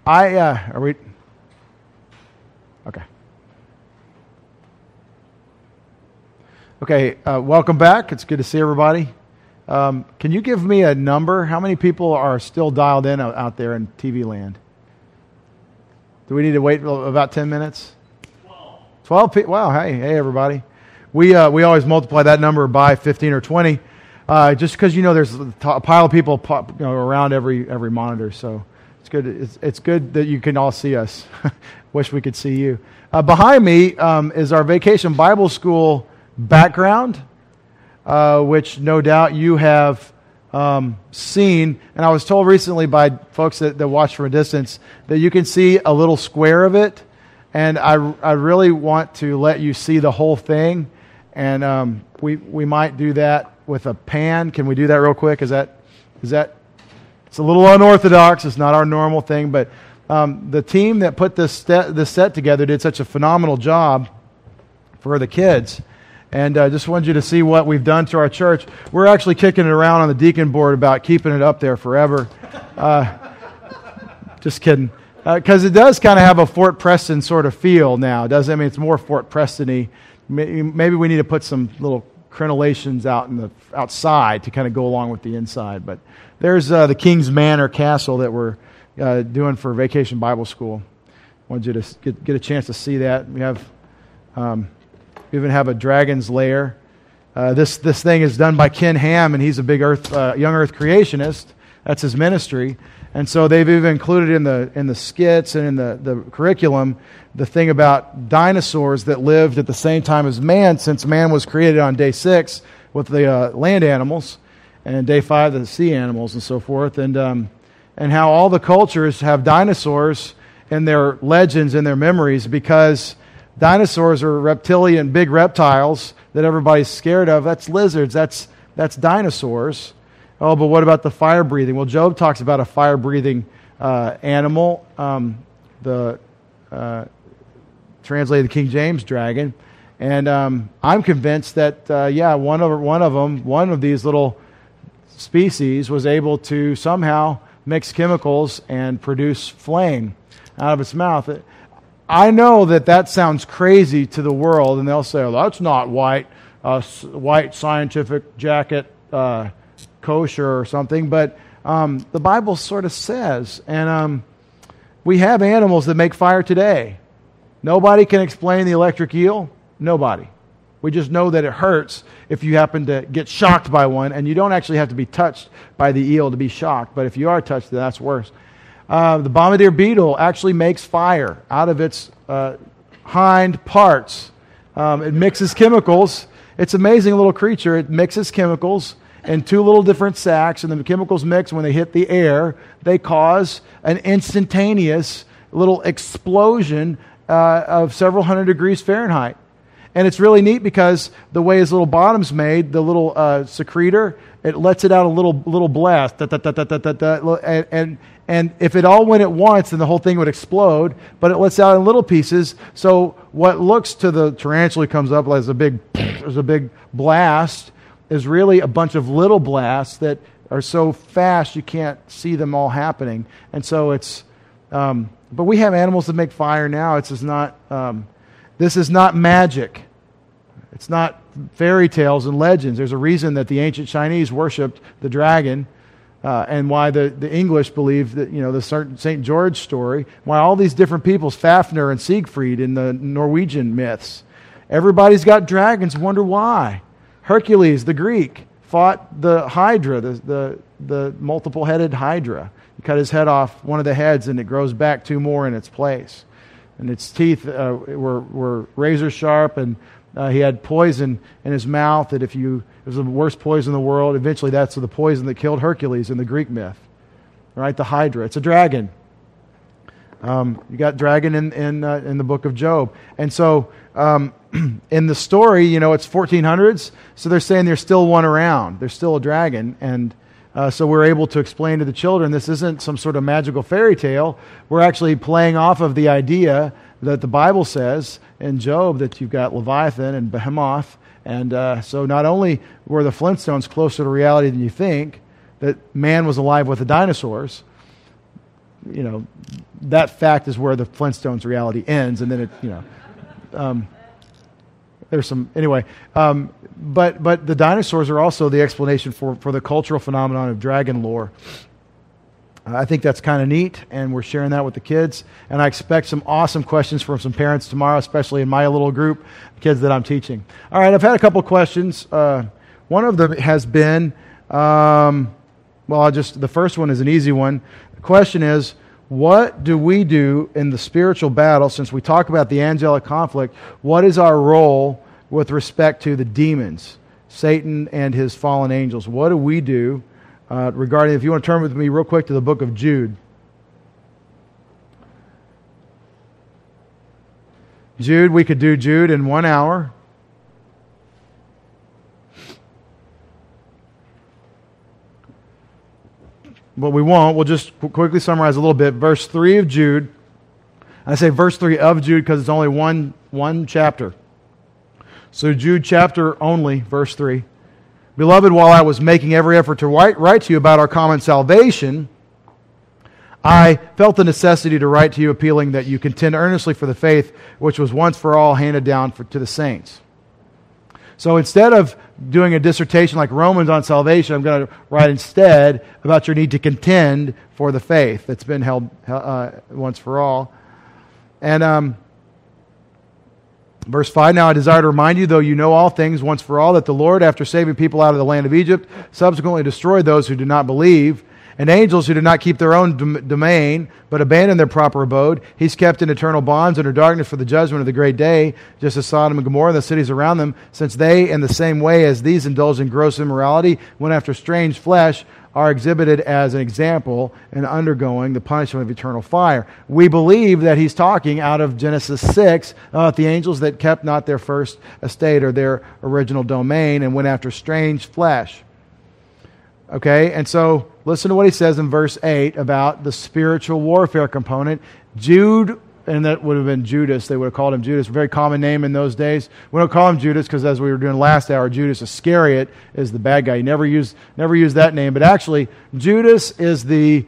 Are we? Okay. Okay, welcome back. It's good to see everybody. Can you give me a number? How many people are still dialed in out there in TV land? Do we need to wait about 10 minutes? 12 people. Wow, hey everybody. We always multiply that number by 15 or 20, just because there's a pile of people around every monitor. So it's good. It's good that you can all see us. Wish we could see you. Behind me is our Vacation Bible School background, which no doubt you have seen. And I was told recently by folks that watch from a distance that you can see a little square of it. And I really want to let you see the whole thing. And we might do that with a pan. Can we do that real quick? Is that it's a little unorthodox. It's not our normal thing, but the team that put this set together did such a phenomenal job for the kids. And I just wanted you to see what we've done to our church. We're actually kicking it around on the deacon board about keeping it up there forever. Just kidding. Because it does kind of have a Fort Preston sort of feel now, doesn't it? I mean, it's more Fort Preston-y. Maybe we need to put some little crenellations outside to kind of go along with the inside. But there's the King's Manor Castle that we're doing for Vacation Bible School. I wanted you to get a chance to see that. We even have a dragon's lair. This thing is done by Ken Ham, and he's a big young Earth creationist. That's his ministry. And so they've even included in the skits and in the curriculum the thing about dinosaurs that lived at the same time as man, since man was created on day 6 with the land animals, and day 5 the sea animals and so forth, and how all the cultures have dinosaurs in their legends and their memories because dinosaurs are reptilian, big reptiles that everybody's scared of. That's lizards. That's dinosaurs. Oh, but what about the fire-breathing? Well, Job talks about a fire-breathing animal, translated the King James dragon. And I'm convinced that, one of these little species was able to somehow mix chemicals and produce flame out of its mouth. I know that sounds crazy to the world, and they'll say, "Oh, that's not white scientific jacket kosher or something," but the Bible sort of says, and we have animals that make fire today. Nobody can explain the electric eel. Nobody. We just know that it hurts if you happen to get shocked by one, and you don't actually have to be touched by the eel to be shocked, but if you are touched, that's worse. The bombardier beetle actually makes fire out of its hind parts. It mixes chemicals. It's an amazing little creature. It mixes chemicals in 2 little different sacs, and the chemicals mix. When they hit the air, they cause an instantaneous little explosion of several hundred degrees Fahrenheit. And it's really neat because the way his little bottom's made, the little secretor, it lets it out a little blast. And if it all went at once, then the whole thing would explode. But it lets out in little pieces. So what looks to the tarantula comes up as a big blast is really a bunch of little blasts that are so fast you can't see them all happening. And so it's, but we have animals that make fire now. This is not magic. It's not fairy tales and legends. There's a reason that the ancient Chinese worshipped the dragon, and why the English believe that, the St. George story, why all these different peoples, Fafnir and Siegfried in the Norwegian myths. Everybody's got dragons, wonder why. Hercules, the Greek, fought the Hydra, the multiple-headed Hydra. He cut his head off, one of the heads, and it grows back 2 more in its place. And its teeth were razor sharp, and he had poison in his mouth that it was the worst poison in the world. Eventually, that's the poison that killed Hercules in the Greek myth. Right, the Hydra. It's a dragon. You got dragon in the book of Job. And so in the story, it's 1400s, so they're saying there's still one around. There's still a dragon, and so we're able to explain to the children this isn't some sort of magical fairy tale. We're actually playing off of the idea that the Bible says in Job that you've got Leviathan and Behemoth, and so not only were the Flintstones closer to reality than you think, that man was alive with the dinosaurs, that fact is where the Flintstones reality ends, and then there's some anyway. But the dinosaurs are also the explanation for the cultural phenomenon of dragon lore. I think that's kind of neat, and we're sharing that with the kids. And I expect some awesome questions from some parents tomorrow, especially in my little group, kids that I'm teaching. All right, I've had a couple questions. One of them has been, the first one is an easy one. The question is, what do we do in the spiritual battle? Since we talk about the angelic conflict, what is our role with respect to the demons, Satan and his fallen angels? What do we do regarding, if you want to turn with me real quick to the book of Jude. Jude, we could do Jude in 1 hour. But we won't. We'll just quickly summarize a little bit. Verse 3 of Jude. I say verse 3 of Jude because it's only one chapter. So Jude chapter only, verse 3. Beloved, while I was making every effort to write to you about our common salvation, I felt the necessity to write to you appealing that you contend earnestly for the faith which was once for all handed down to the saints. So instead of doing a dissertation like Romans on salvation, I'm going to write instead about your need to contend for the faith that's been held once for all. And verse 5, now I desire to remind you, though you know all things once for all, that the Lord, after saving people out of the land of Egypt, subsequently destroyed those who did not believe, and angels who did not keep their own domain, but abandoned their proper abode. He's kept in eternal bonds under darkness for the judgment of the great day, just as Sodom and Gomorrah and the cities around them, since they, in the same way as these indulged in gross immorality, went after strange flesh, are exhibited as an example in undergoing the punishment of eternal fire. We believe that he's talking out of Genesis 6 about the angels that kept not their first estate or their original domain and went after strange flesh. Okay, and so listen to what he says in verse 8 about the spiritual warfare component. Jude, and that would have been Judas, they would have called him Judas, a very common name in those days. We don't call him Judas because, as we were doing last hour, Judas Iscariot is the bad guy. You never use that name, but actually Judas is the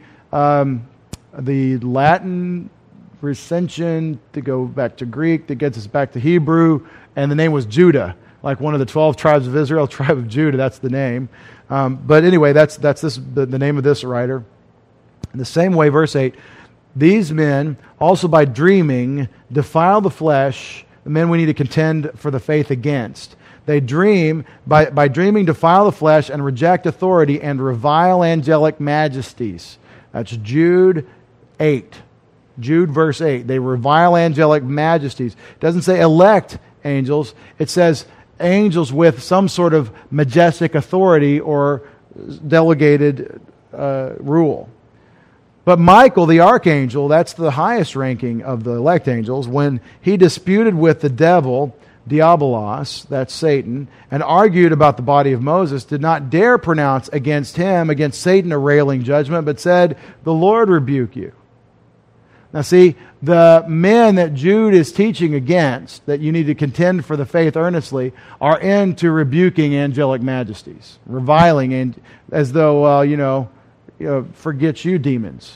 Latin recension to go back to Greek that gets us back to Hebrew, and the name was Judah, like one of the 12 tribes of Israel, tribe of Judah. That's the name. But anyway, that's the name of this writer. In the same way, verse 8, these men also by dreaming defile the flesh, the men we need to contend for the faith against. They dream, by dreaming defile the flesh and reject authority and revile angelic majesties. That's Jude 8. Jude verse 8. They revile angelic majesties. It doesn't say elect angels. It says angels with some sort of majestic authority or delegated rule. But Michael, the archangel, that's the highest ranking of the elect angels, when he disputed with the devil, Diabolos, that's Satan, and argued about the body of Moses, did not dare pronounce against Satan, a railing judgment, but said, the Lord rebuke you. Now see, the men that Jude is teaching against, that you need to contend for the faith earnestly, are into rebuking angelic majesties, reviling, and as though, forget you, demons.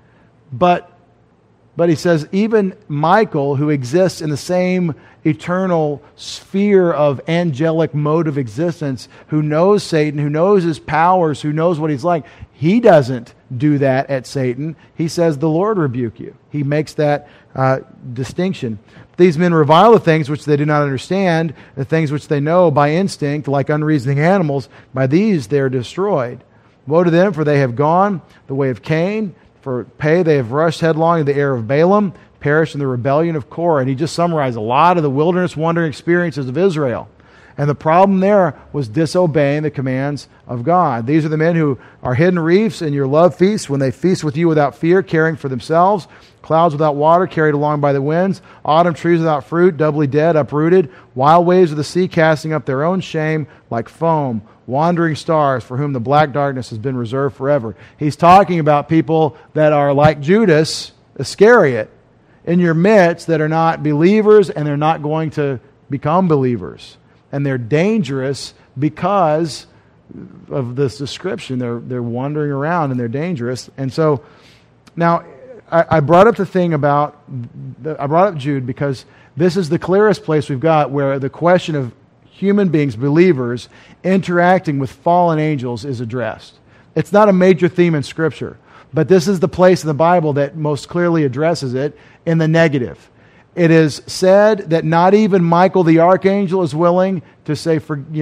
But he says, even Michael, who exists in the same eternal sphere of angelic mode of existence, who knows Satan, who knows his powers, who knows what he's like, he doesn't do that at Satan. He says, the Lord rebuke you. He makes that distinction. These men revile the things which they do not understand, the things which they know by instinct, like unreasoning animals. By these they are destroyed. Woe to them, for they have gone the way of Cain. For pay they have rushed headlong into the air of Balaam, perished in the rebellion of Korah. And he just summarized a lot of the wilderness wandering experiences of Israel. And the problem there was disobeying the commands of God. These are the men who are hidden reefs in your love feasts, when they feast with you without fear, caring for themselves. Clouds without water, carried along by the winds. Autumn trees without fruit, doubly dead, uprooted. Wild waves of the sea, casting up their own shame like foam. Wandering stars, for whom the black darkness has been reserved forever. He's talking about people that are like Judas Iscariot in your midst, that are not believers, and they're not going to become believers. And they're dangerous because of this description. They're wandering around and they're dangerous. And so, now, I brought up the thing about, I brought up Jude because this is the clearest place we've got where the question of human beings, believers, interacting with fallen angels is addressed. It's not a major theme in Scripture, but this is the place in the Bible that most clearly addresses it in the negative. It is said that not even Michael the archangel is willing to say,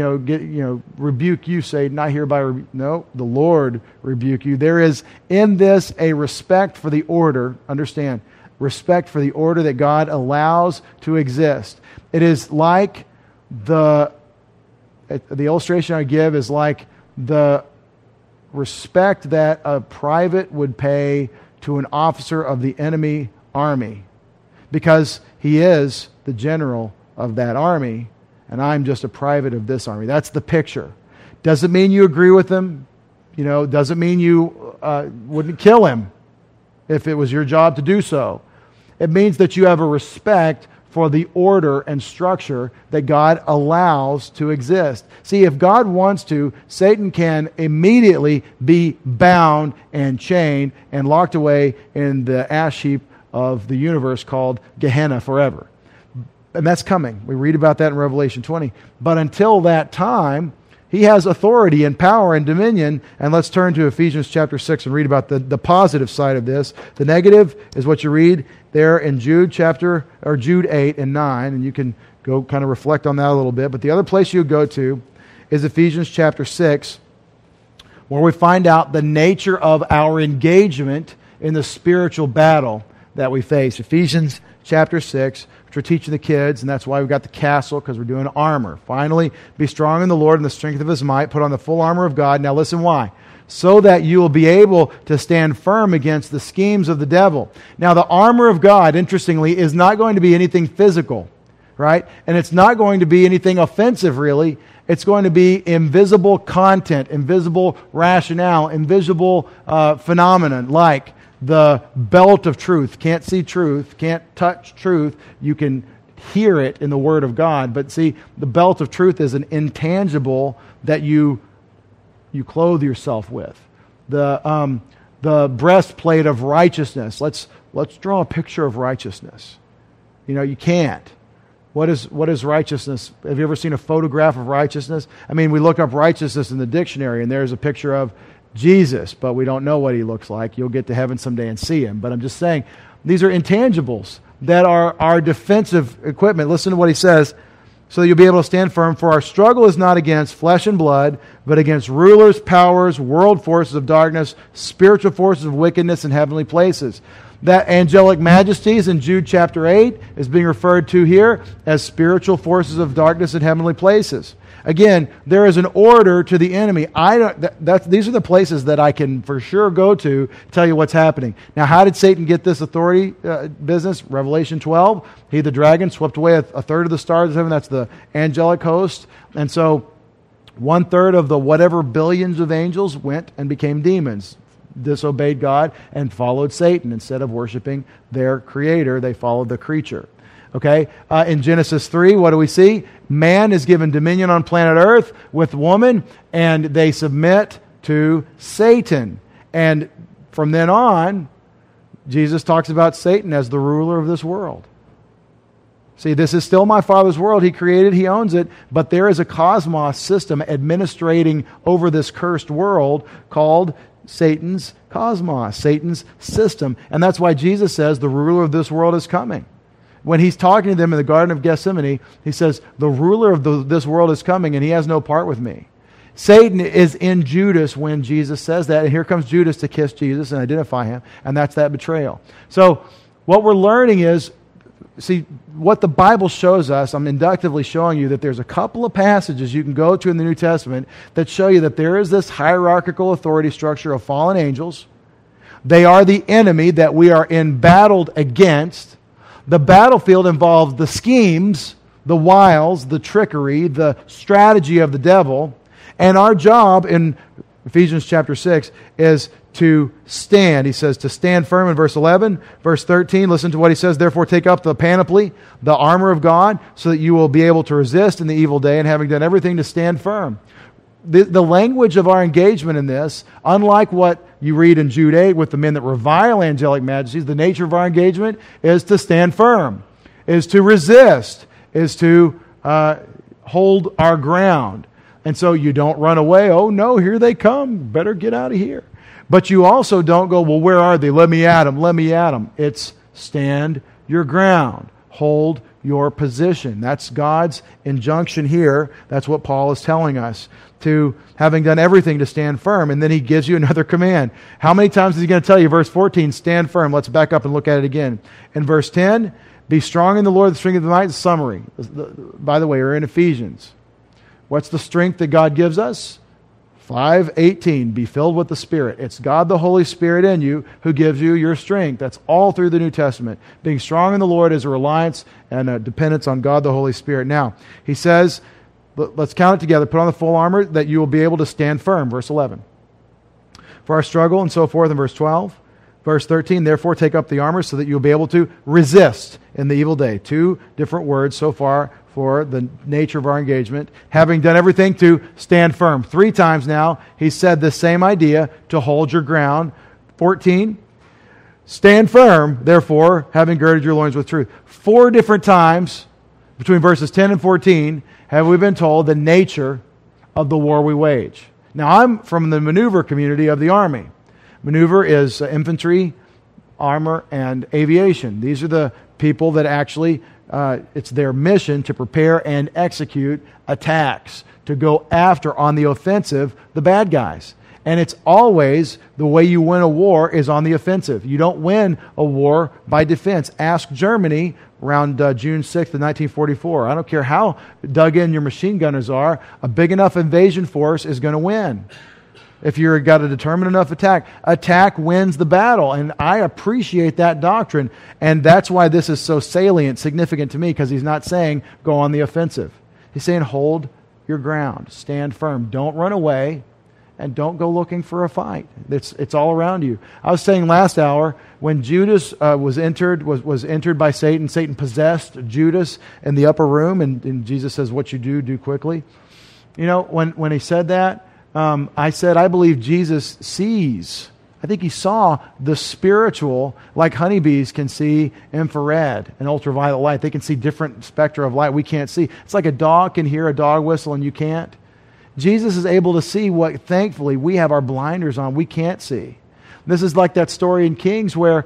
rebuke you, say, not hereby, no, the Lord rebuke you. There is in this a respect for the order, understand, respect for the order that God allows to exist. It is like the illustration I give is like the respect that a private would pay to an officer of the enemy army, because he is the general of that army, and I'm just a private of this army. That's the picture. Doesn't mean you agree with him. Doesn't mean you wouldn't kill him if it was your job to do so. It means that you have a respect for the order and structure that God allows to exist. See, if God wants to, Satan can immediately be bound and chained and locked away in the ash heap of the universe called Gehenna forever. And that's coming. We read about that in Revelation 20. But until that time, he has authority and power and dominion. And let's turn to Ephesians chapter 6 and read about the positive side of this. The negative is what you read there in Jude 8 and 9. And you can go kind of reflect on that a little bit. But the other place you go to is Ephesians chapter 6, where we find out the nature of our engagement in the spiritual battle that we face. Ephesians chapter 6, which we're teaching the kids, and that's why we've got the castle, because we're doing armor. Finally, be strong in the Lord and the strength of His might. Put on the full armor of God. Now listen why. So that you will be able to stand firm against the schemes of the devil. Now the armor of God, interestingly, is not going to be anything physical, right? And it's not going to be anything offensive, really. It's going to be invisible content, invisible rationale, invisible phenomenon, like the belt of truth. Can't see truth, can't touch truth. You can hear it in the Word of God. But see, the belt of truth is an intangible that you clothe yourself with. The breastplate of righteousness. Let's draw a picture of righteousness. You can't. What is righteousness? Have you ever seen a photograph of righteousness? I mean, we look up righteousness in the dictionary, and there's a picture of Jesus, but we don't know what He looks like. You'll get to heaven someday and see Him. But I'm just saying, these are intangibles that are our defensive equipment. Listen to what he says, so that you'll be able to stand firm. For our struggle is not against flesh and blood, but against rulers, powers, world forces of darkness, spiritual forces of wickedness in heavenly places. That angelic majesties in Jude chapter 8 is being referred to here as spiritual forces of darkness in heavenly places. Again, there is an order to the enemy. These are the places that I can for sure go to tell you what's happening. Now, how did Satan get this authority business? Revelation 12, he, the dragon, swept away a third of the stars of heaven. That's the angelic host. And so 1/3 of the whatever billions of angels went and became demons, disobeyed God, and followed Satan. Instead of worshiping their creator, they followed the creature. Okay, in Genesis 3, what do we see? Man is given dominion on planet Earth with woman, and they submit to Satan. And from then on, Jesus talks about Satan as the ruler of this world. See, this is still my Father's world. He created, He owns it, but there is a cosmos system administrating over this cursed world called Satan's cosmos, Satan's system. And that's why Jesus says the ruler of this world is coming. When He's talking to them in the Garden of Gethsemane, He says, the ruler of this world is coming and he has no part with me. Satan is in Judas when Jesus says that. And here comes Judas to kiss Jesus and identify Him. And that's that betrayal. So what we're learning is, see, what the Bible shows us, I'm inductively showing you that there's a couple of passages you can go to in the New Testament that show you that there is this hierarchical authority structure of fallen angels. They are the enemy that we are embattled against. The battlefield involves the schemes, the wiles, the trickery, the strategy of the devil. And our job in Ephesians chapter 6 is to stand. He says to stand firm in verse 11. Verse 13, listen to what he says. Therefore take up the panoply, the armor of God, so that you will be able to resist in the evil day, and having done everything to stand firm. The language of our engagement in this, unlike what you read in Jude 8, with the men that revile angelic majesties, the nature of our engagement is to stand firm, is to resist, is to hold our ground. And so you don't run away. Oh no, here they come. Better get out of here. But you also don't go, well, where are they? Let me at them. Let me at them. It's stand your ground. Hold your position. That's God's injunction here. That's what Paul is telling us, to having done everything to stand firm. And then he gives you another command. How many times is he going to tell you? Verse 14, stand firm. Let's back up and look at it again. In verse 10, be strong in the Lord, the strength of the might. Summary. By the way, we're in Ephesians. What's the strength that God gives us? 5:18, be filled with the Spirit. It's God the Holy Spirit in you who gives you your strength. That's all through the New Testament. Being strong in the Lord is a reliance and a dependence on God the Holy Spirit. Now, he says, let's count it together. Put on the full armor that you will be able to stand firm. Verse 11. For our struggle and so forth in verse 12. Verse 13, therefore take up the armor so that you'll be able to resist in the evil day. 2 different words so far for the nature of our engagement. Having done everything to stand firm. 3 times now, he said the same idea, to hold your ground. 14, stand firm, therefore, having girded your loins with truth. 4 different times between verses 10 and 14 have we been told the nature of the war we wage. Now, I'm from the maneuver community of the Army. Maneuver is infantry, armor, and aviation. These are the people that actually, it's their mission to prepare and execute attacks, to go after on the offensive the bad guys. And it's always the way you win a war is on the offensive. You don't win a war by defense. Ask Germany around June 6th of 1944. I don't care how dug in your machine gunners are, a big enough invasion force is going to win. If you've got a determined enough attack wins the battle. And I appreciate that doctrine. And that's why this is so salient, significant to me, because he's not saying go on the offensive. He's saying hold your ground, stand firm, don't run away, and don't go looking for a fight. It's all around you. I was saying last hour, when Judas was entered by Satan, Satan possessed Judas in the upper room, and Jesus says, what you do quickly. You know, when he said that, I said, I believe Jesus sees. I think he saw the spiritual, like honeybees can see infrared and ultraviolet light. They can see different spectra of light we can't see. It's like a dog can hear a dog whistle and you can't. Jesus is able to see what, thankfully, we have our blinders on. We can't see. This is like that story in Kings where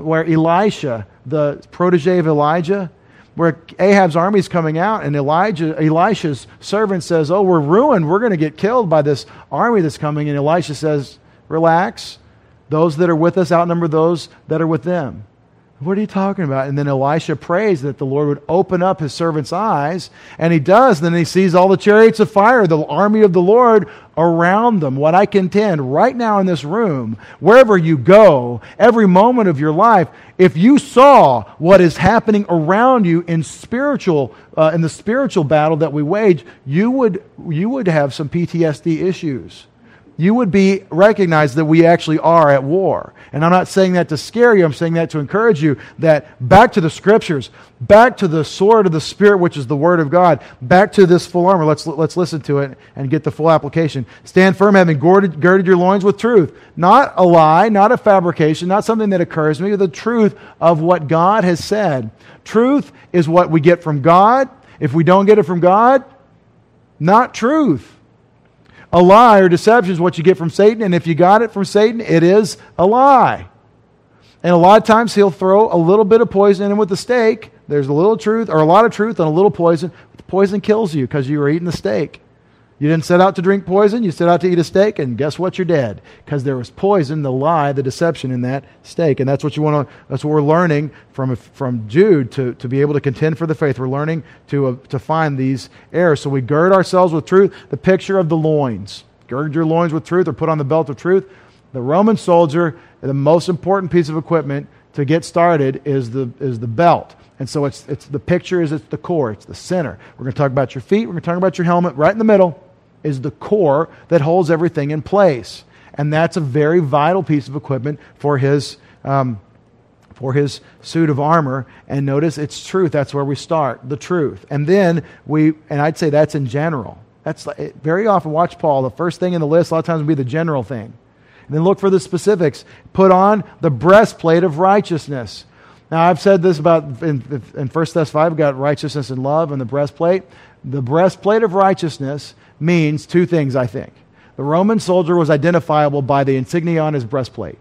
Elisha, the protege of Elijah, where Ahab's army is coming out, and Elisha's servant says, oh, we're ruined. We're going to get killed by this army that's coming. And Elisha says, relax. Those that are with us outnumber those that are with them. What are you talking about? And then Elisha prays that the Lord would open up his servant's eyes, and he does. Then he sees all the chariots of fire, the army of the Lord around them. What I contend right now in this room, wherever you go, every moment of your life, if you saw what is happening around you in the spiritual battle that we wage, you would have some PTSD issues. You would recognize that we actually are at war. And I'm not saying that to scare you. I'm saying that to encourage you that back to the Scriptures, back to the sword of the Spirit, which is the Word of God, back to this full armor. Let's listen to it and get the full application. Stand firm, having girded your loins with truth. Not a lie, not a fabrication, not something that occurs to me, but the truth of what God has said. Truth is what we get from God. If we don't get it from God, not truth. A lie or deception is what you get from Satan, and if you got it from Satan, it is a lie. And a lot of times he'll throw a little bit of poison in with the steak. There's a little truth, or a lot of truth, and a little poison. The poison kills you because you were eating the steak. You didn't set out to drink poison, you set out to eat a steak, and guess what? You're dead. Because there was poison, the lie, the deception in that steak. And that's what that's what we're learning from Jude to be able to contend for the faith. We're learning to find these errors. So we gird ourselves with truth, the picture of the loins. Gird your loins with truth, or put on the belt of truth. The Roman soldier, the most important piece of equipment to get started is the belt. And so it's the picture is it's the core, it's the center. We're going to talk about your feet, we're going to talk about your helmet. Right in the middle is the core that holds everything in place. And that's a very vital piece of equipment for his suit of armor. And notice it's truth. That's where we start, the truth. And then and I'd say that's in general. That's very often, watch Paul, the first thing in the list a lot of times would be the general thing. And then look for the specifics. Put on the breastplate of righteousness. Now, I've said this about in 1 Thess 5, we've got righteousness and love and the breastplate. The breastplate of righteousness means two things, I think. The Roman soldier was identifiable by the insignia on his breastplate.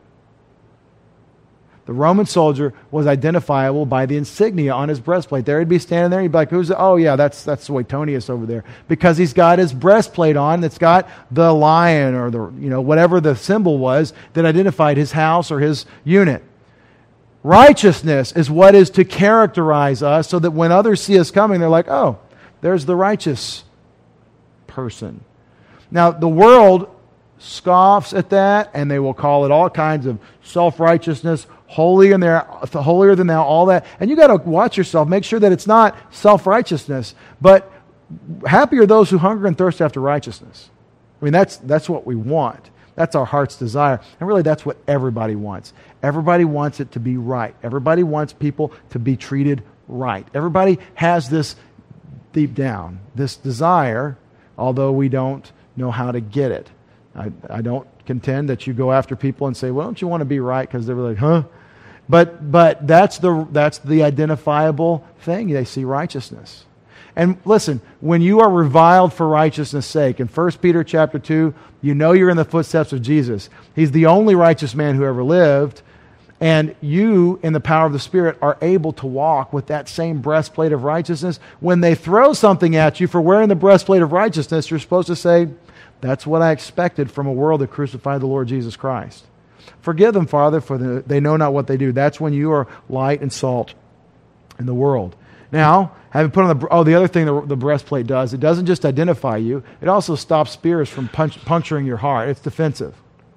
The Roman soldier was identifiable by the insignia on his breastplate. There he'd be standing there, he'd be like, "Who's? Oh yeah, that's Suetonius over there," because he's got his breastplate on that's got the lion or the whatever the symbol was that identified his house or his unit. Righteousness is what is to characterize us, so that when others see us coming, they're like, "Oh, there's the righteous person." Now the world scoffs at that, and they will call it all kinds of self-righteousness, holier than thou, all that. And you got to watch yourself, make sure that it's not self-righteousness, but happy are those who hunger and thirst after righteousness. I mean, that's what we want. That's our heart's desire. And really, that's what everybody wants. Everybody wants it to be right. Everybody wants people to be treated right. Everybody has this deep down, this desire, although we don't know how to get it. I don't contend that you go after people and say, "Well, don't you want to be right?" Because they're like, "Huh?" But that's the identifiable thing. They see righteousness. And listen, when you are reviled for righteousness' sake, in 1 Peter chapter 2, you know you're in the footsteps of Jesus. He's the only righteous man who ever lived. And you, in the power of the Spirit, are able to walk with that same breastplate of righteousness. When they throw something at you for wearing the breastplate of righteousness, you're supposed to say, "That's what I expected from a world that crucified the Lord Jesus Christ. Forgive them, Father, for they know not what they do." That's when you are light and salt in the world. Now, having put on the other thing the breastplate does, it doesn't just identify you, it also stops spears from puncturing your heart. It's defensive.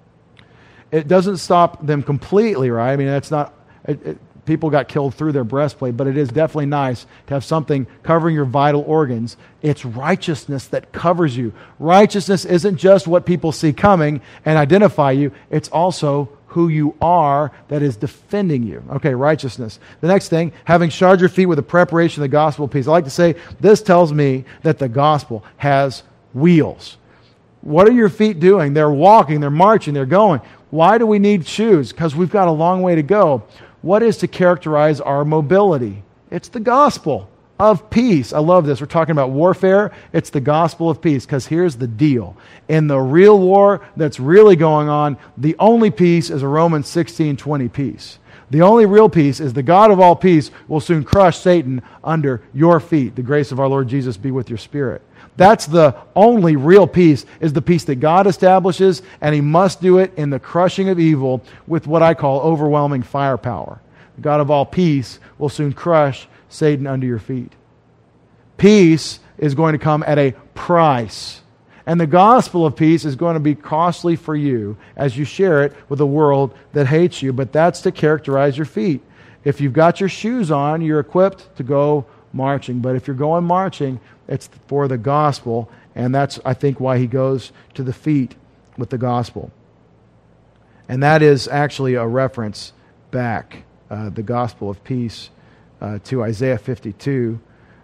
It doesn't stop them completely, right? I mean, that's not... people got killed through their breastplate, but it is definitely nice to have something covering your vital organs. It's righteousness that covers you. Righteousness isn't just what people see coming and identify you. It's also who you are that is defending you. Okay, righteousness. The next thing, having shod your feet with the preparation of the gospel of peace. I like to say, this tells me that the gospel has wheels. What are your feet doing? They're walking, they're marching, they're going. Why do we need shoes? Because we've got a long way to go. What is to characterize our mobility? It's the gospel of peace. I love this. We're talking about warfare. It's the gospel of peace, because here's the deal. In the real war that's really going on, the only peace is a Romans 16:20 peace. The only real peace is the God of all peace will soon crush Satan under your feet. The grace of our Lord Jesus be with your spirit. That's the only real peace, is the peace that God establishes, and He must do it in the crushing of evil with what I call overwhelming firepower. The God of all peace will soon crush Satan under your feet. Peace is going to come at a price. And the gospel of peace is going to be costly for you as you share it with a world that hates you. But that's to characterize your feet. If you've got your shoes on, you're equipped to go marching. But if you're going marching, it's for the gospel. And that's, I think, why he goes to the feet with the gospel. And that is actually a reference back, the gospel of peace, to Isaiah 52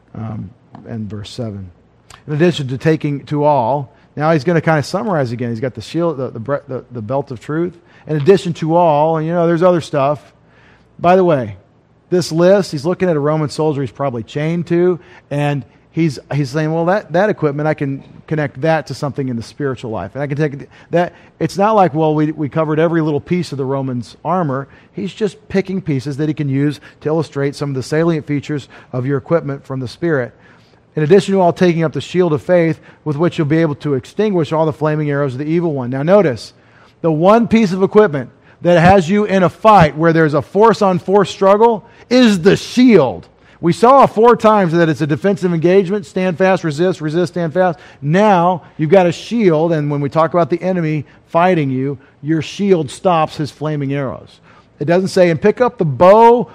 and verse 7. In addition to taking to all, now he's going to kind of summarize again. He's got the shield, the belt of truth. In addition to all, and there's other stuff. By the way, this list, he's looking at a Roman soldier he's probably chained to, and he's saying, well, that equipment, I can connect that to something in the spiritual life. And I can take that. It's not like, well, we covered every little piece of the Romans' armor. He's just picking pieces that he can use to illustrate some of the salient features of your equipment from the Spirit. In addition to all, taking up the shield of faith, with which you'll be able to extinguish all the flaming arrows of the evil one. Now notice, the one piece of equipment that has you in a fight where there's a force-on-force struggle is the shield. We saw 4 times that it's a defensive engagement: stand fast, resist, stand fast. Now you've got a shield, and when we talk about the enemy fighting you, your shield stops his flaming arrows. It doesn't say, and pick up the bow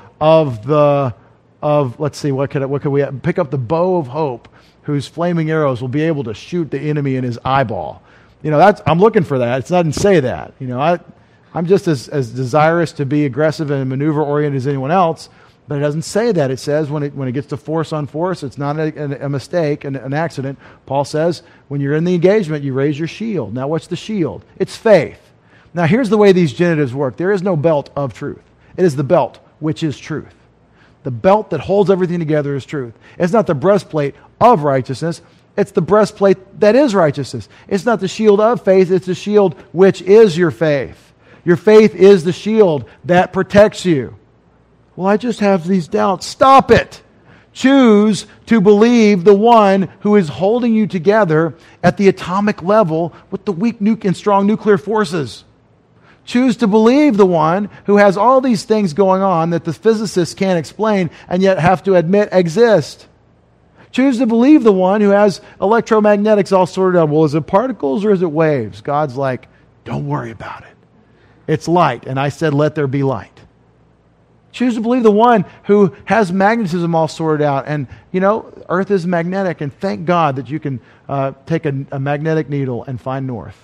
let's see, what could we pick up the bow of hope, whose flaming arrows will be able to shoot the enemy in his eyeball. I'm looking for that. It doesn't say that. I'm just as desirous to be aggressive and maneuver oriented as anyone else, but it doesn't say that. It says when it gets to force on force, it's not a mistake, an accident. Paul says when you're in the engagement, you raise your shield. Now, what's the shield? It's faith. Now, here's the way these genitives work. There is no belt of truth. It is the belt, which is truth. The belt that holds everything together is truth. It's not the breastplate of righteousness. It's the breastplate that is righteousness. It's not the shield of faith. It's the shield which is your faith. Your faith is the shield that protects you. Well, I just have these doubts. Stop it. Choose to believe the one who is holding you together at the atomic level with the weak and strong nuclear forces. Choose to believe the one who has all these things going on that the physicists can't explain and yet have to admit exist. Choose to believe the one who has electromagnetics all sorted out. Well, is it particles or is it waves? God's like, don't worry about it. It's light. And I said, let there be light. Choose to believe the one who has magnetism all sorted out. And, Earth is magnetic. And thank God that you can take a magnetic needle and find north.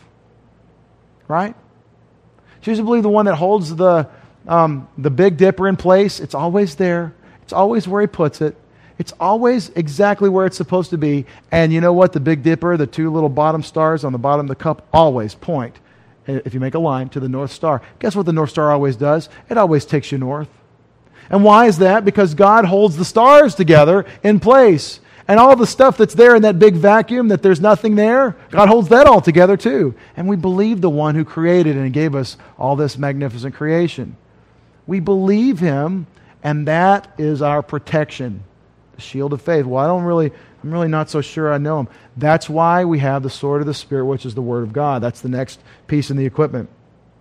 Right? Choose to believe the one that holds the Big Dipper in place. It's always there. It's always where He puts it. It's always exactly where it's supposed to be. And you know what? The Big Dipper, the two little bottom stars on the bottom of the cup, always point, if you make a line, to the North Star. Guess what the North Star always does? It always takes you north. And why is that? Because God holds the stars together in place. And all the stuff that's there in that big vacuum, that there's nothing there, God holds that all together too. And we believe the one who created and gave us all this magnificent creation. We believe Him, and that is our protection. The shield of faith. Well, I'm really not so sure I know Him. That's why we have the sword of the Spirit, which is the Word of God. That's the next piece in the equipment.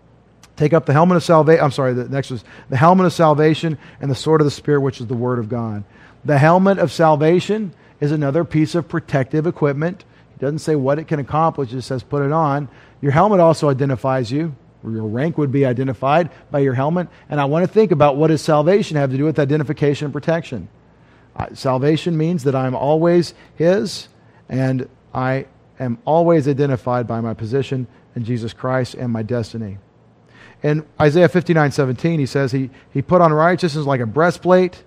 Take up the helmet of salvation. The next is the helmet of salvation and the sword of the Spirit, which is the Word of God. The helmet of salvation is another piece of protective equipment. It doesn't say what it can accomplish. It just says put it on. Your helmet also identifies you. Your rank would be identified by your helmet. And I want to think about what does salvation have to do with identification and protection. Salvation means that I'm always His, and I am always identified by my position in Jesus Christ and my destiny. In Isaiah 59:17, he says he put on righteousness like a breastplate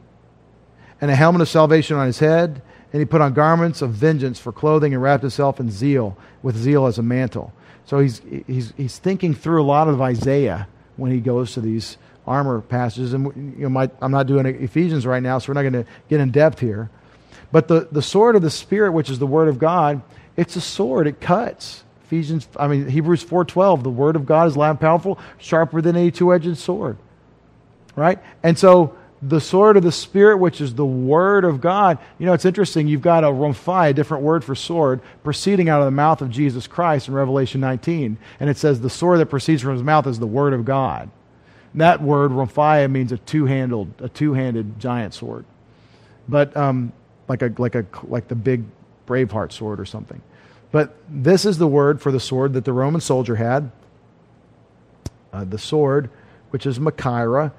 and a helmet of salvation on his head, and he put on garments of vengeance for clothing and wrapped himself in zeal, with zeal as a mantle. So he's thinking through a lot of Isaiah when he goes to these armor passages. And I'm not doing Ephesians right now, so we're not going to get in depth here. But the sword of the Spirit, which is the Word of God, it's a sword. It cuts. Hebrews 4:12, the Word of God is loud and powerful, sharper than any two-edged sword. Right? And so the sword of the Spirit, which is the Word of God, it's interesting. You've got a romphai, a different word for sword, proceeding out of the mouth of Jesus Christ in Revelation 19. And it says the sword that proceeds from His mouth is the Word of God. And that word, romphai, means a two-handed giant sword. But like the big Braveheart sword or something. But this is the word for the sword that the Roman soldier had. The sword, which is Machaira.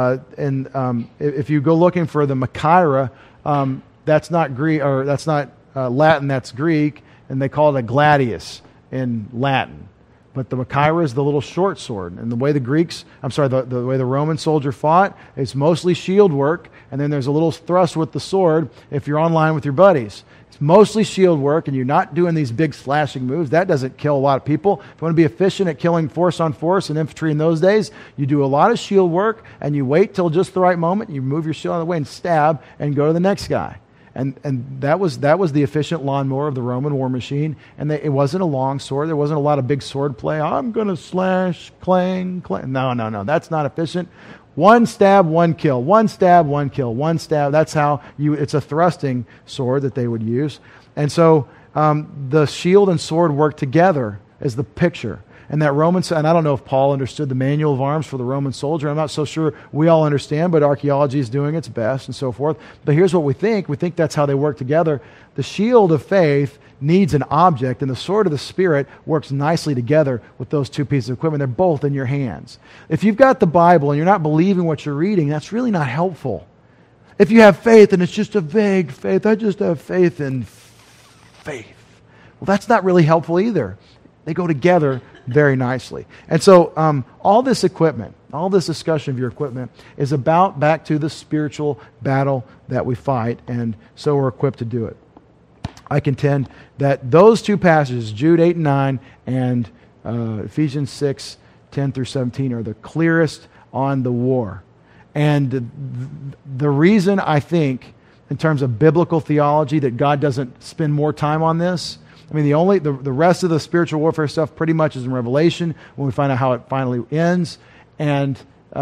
If you go looking for the Machaira, that's not Greek, or that's not Latin, that's Greek, and they call it a gladius in Latin. But the Machaira is the little short sword. And the way the way the Roman soldier fought, it's mostly shield work, and then there's a little thrust with the sword if you're online with your buddies. It's mostly shield work, and you're not doing these big slashing moves. That doesn't kill a lot of people. If you want to be efficient at killing force on force and infantry in those days, you do a lot of shield work, and you wait till just the right moment, you move your shield out of the way and stab, and go to the next guy. And that was the efficient lawnmower of the Roman war machine. And it wasn't a long sword. There wasn't a lot of big sword play. I'm going to slash, clang, clang. No. That's not efficient. One stab, one kill. One stab, one kill. One stab. That's how it's a thrusting sword that they would use. And so the shield and sword work together as the picture. And that and I don't know if Paul understood the manual of arms for the Roman soldier. I'm not so sure we all understand, but archaeology is doing its best and so forth. But here's what we think. We think that's how they work together. The shield of faith needs an object, and the sword of the Spirit works nicely together with those two pieces of equipment. They're both in your hands. If you've got the Bible and you're not believing what you're reading, that's really not helpful. If you have faith and it's just a vague faith, I just have faith in faith. Well, that's not really helpful either. They go together very nicely. And so all this equipment, all this discussion of your equipment is about back to the spiritual battle that we fight, and so we're equipped to do it. I contend that those two passages, Jude 8 and 9 and Ephesians 6, 10 through 17 are the clearest on the war. And the reason I think, in terms of biblical theology, that God doesn't spend more time on this, I mean, the rest of the spiritual warfare stuff pretty much is in Revelation, when we find out how it finally ends, and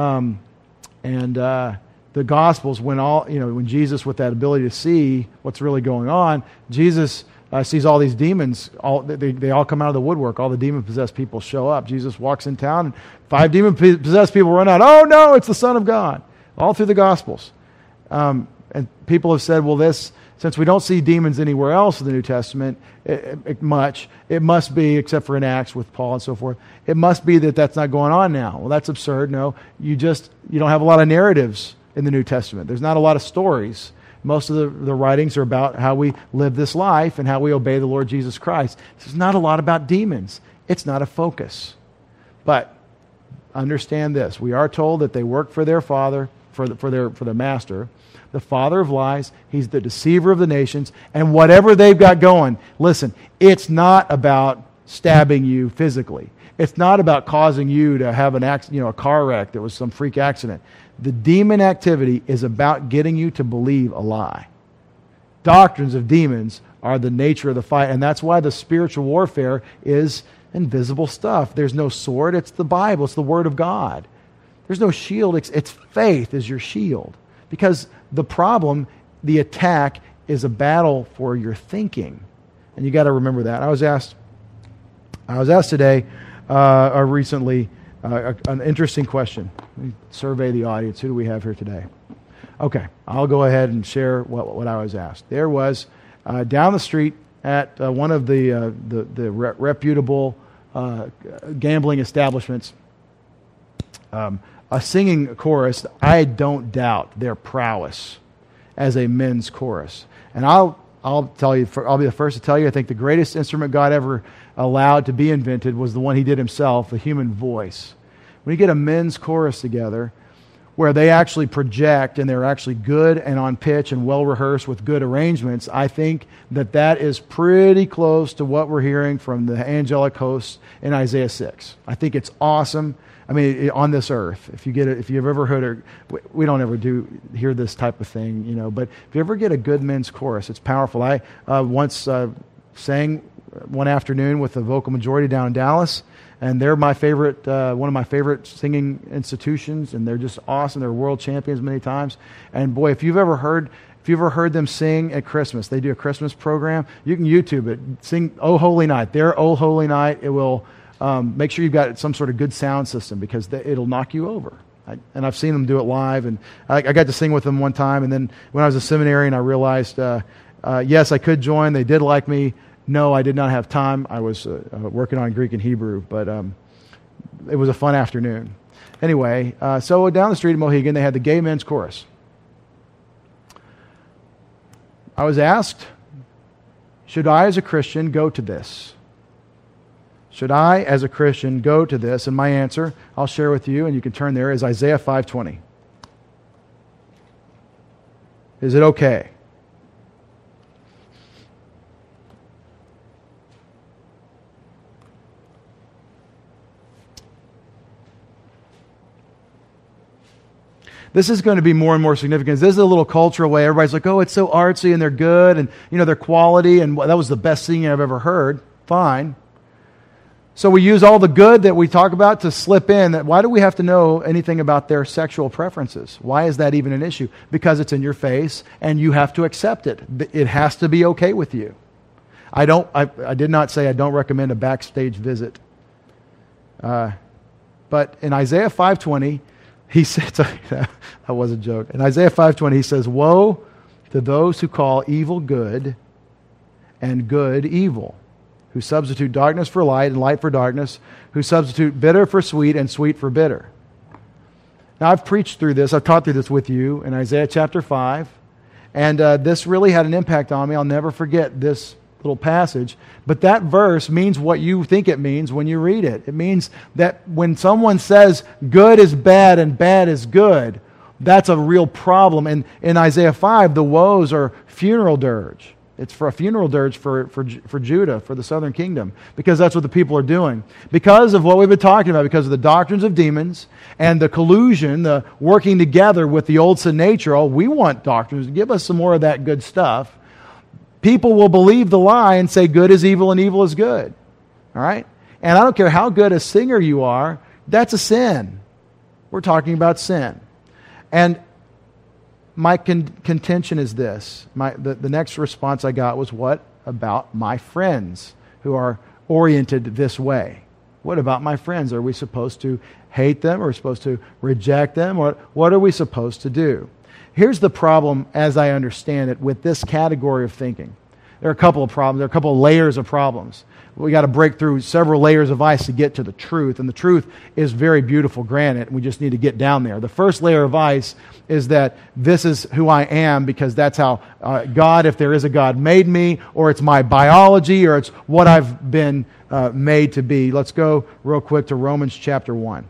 the Gospels, when Jesus, with that ability to see what's really going on, Jesus sees all these demons. They all come out of the woodwork. All the demon-possessed people show up. Jesus walks in town, and 5 demon-possessed people run out. Oh no, it's the Son of God! All through the Gospels, and people have said, well, since we don't see demons anywhere else in the New Testament it must be, except for in Acts with Paul and so forth, it must be that that's not going on now. Well, that's absurd. No, you don't have a lot of narratives in the New Testament. There's not a lot of stories. Most of the writings are about how we live this life and how we obey the Lord Jesus Christ. There's not a lot about demons. It's not a focus. But understand this. We are told that they work for their father, for their master, the father of lies. He's the deceiver of the nations. And whatever they've got going, listen, it's not about stabbing you physically. It's not about causing you to have an accident, a car wreck that was some freak accident. The demon activity is about getting you to believe a lie. Doctrines of demons are the nature of the fight, and that's why the spiritual warfare is invisible stuff. There's no sword. It's the Bible. It's the Word of God. There's no shield. It's faith is your shield. Because the problem, the attack, is a battle for your thinking. And you got to remember that. I was asked today, or recently, an interesting question. Let me survey the audience. Who do we have here today? Okay, I'll go ahead and share what I was asked. There was, down the street at one of the reputable gambling establishments, a singing chorus. I don't doubt their prowess as a men's chorus. And I'll tell you, I'll be the first to tell you, I think the greatest instrument God ever allowed to be invented was the one He did Himself, the human voice. When you get a men's chorus together, where they actually project and they're actually good and on pitch and well rehearsed with good arrangements, I think that is pretty close to what we're hearing from the angelic hosts in Isaiah 6. I think it's awesome. I mean, on this earth, if you've ever heard it, we don't ever hear this type of thing, but if you ever get a good men's chorus, it's powerful. I once sang one afternoon with the vocal majority down in Dallas, and they're my favorite, one of my favorite singing institutions, and they're just awesome. They're world champions many times. And boy, if you've ever heard them sing at Christmas, they do a Christmas program. You can YouTube it. Sing "Oh Holy Night." Their "Oh Holy Night." It will. Make sure you've got some sort of good sound system, because it'll knock you over. And I've seen them do it live, and I got to sing with them one time. And then when I was a seminarian, I realized, yes, I could join. They did like me. No, I did not have time. I was working on Greek and Hebrew, but it was a fun afternoon. Anyway, so down the street in Mohegan, they had the gay men's chorus. I was asked, should I as a Christian go to this? Should I, as a Christian, go to this? And my answer, I'll share with you, and you can turn there, is Isaiah 5:20. Is it okay? This is going to be more and more significant. This is a little cultural way. Everybody's like, oh, it's so artsy, and they're good, and their quality, and that was the best singing I've ever heard. Fine. So we use all the good that we talk about to slip in. Why do we have to know anything about their sexual preferences? Why is that even an issue? Because it's in your face, and you have to accept it. It has to be okay with you. I did not say I don't recommend a backstage visit. But in Isaiah 5:20, he said, that was a joke. In Isaiah 5:20, he says, "Woe to those who call evil good and good evil, who substitute darkness for light and light for darkness, who substitute bitter for sweet and sweet for bitter." Now, I've preached through this. I've taught through this with you in Isaiah chapter 5. And this really had an impact on me. I'll never forget this little passage. But that verse means what you think it means when you read it. It means that when someone says good is bad and bad is good, that's a real problem. And in Isaiah 5, the woes are funeral dirge. It's for a funeral dirge for Judah, for the southern kingdom, because that's what the people are doing. Because of what we've been talking about, because of the doctrines of demons and the collusion, the working together with the old sin nature, we want doctrines. Give us some more of that good stuff. People will believe the lie and say good is evil and evil is good. All right? And I don't care how good a singer you are, that's a sin. We're talking about sin. And my contention is this. The next response I got was, what about my friends who are oriented this way? What about my friends? Are we supposed to hate them? Are we supposed to reject them? Or what are we supposed to do? Here's the problem, as I understand it, with this category of thinking. There are a couple of problems. There are a couple of layers of problems. We got to break through several layers of ice to get to the truth. And the truth is very beautiful granite. We just need to get down there. The first layer of ice is that this is who I am because that's how God, if there is a God, made me, or it's my biology, or it's what I've been made to be. Let's go real quick to Romans chapter 1.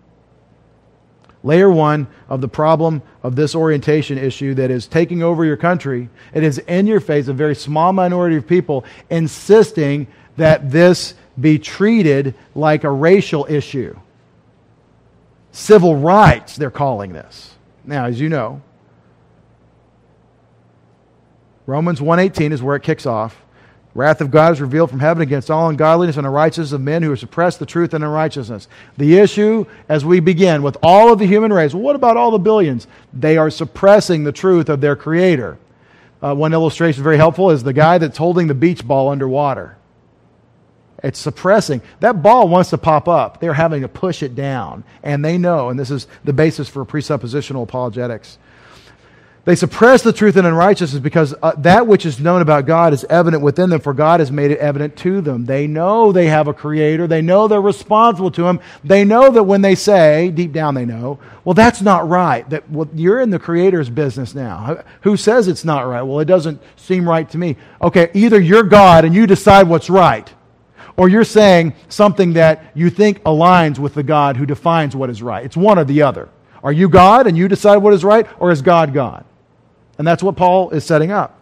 Layer one of the problem of this orientation issue that is taking over your country, it is in your face, a very small minority of people insisting that this be treated like a racial issue. Civil rights, they're calling this. Now, as you know, Romans 1:18 is where it kicks off. Wrath of God is revealed from heaven against all ungodliness and unrighteousness of men who have suppressed the truth and unrighteousness. The issue, as we begin, with all of the human race, well, what about all the billions? They are suppressing the truth of their Creator. One illustration very helpful is the guy that's holding the beach ball underwater. It's suppressing. That ball wants to pop up. They're having to push it down. And they know, and this is the basis for presuppositional apologetics, they suppress the truth and unrighteousness because that which is known about God is evident within them, for God has made it evident to them. They know they have a Creator. They know they're responsible to Him. They know that when they say, deep down they know, well, that's not right. That well, you're in the Creator's business now. Who says it's not right? Well, it doesn't seem right to me. Okay, either you're God and you decide what's right, or you're saying something that you think aligns with the God who defines what is right. It's one or the other. Are you God and you decide what is right, or is God God? And that's what Paul is setting up.